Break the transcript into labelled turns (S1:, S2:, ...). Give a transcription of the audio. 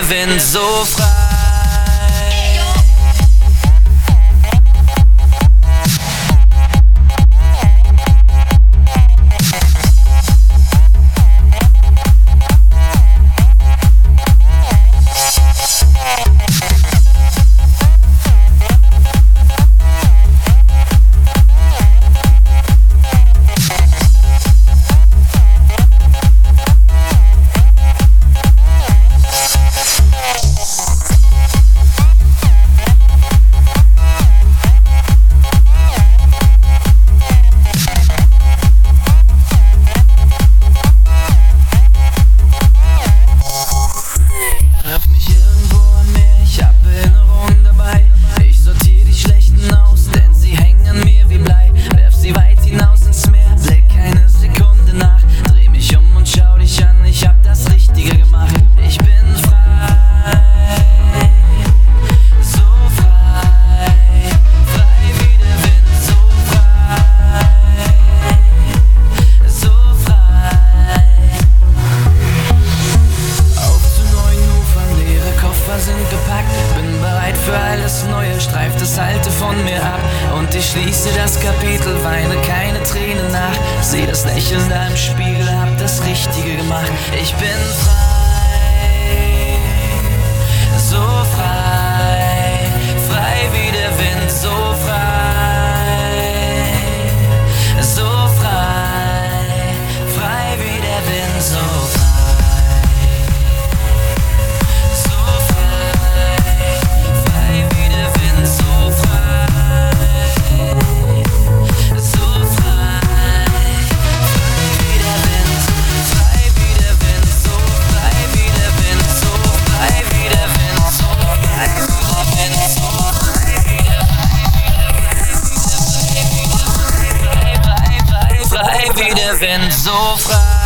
S1: der Wind, so frei. Neue streift das Alte von mir ab und ich schließe das Kapitel, weine keine Tränen nach. Seh das Lächeln da im Spiegel, hab das Richtige gemacht. Ich bin frei, so frei, frei wie der Wind, so frei, so frei, frei wie der Wind, so frei. Wie der Wind, so frei.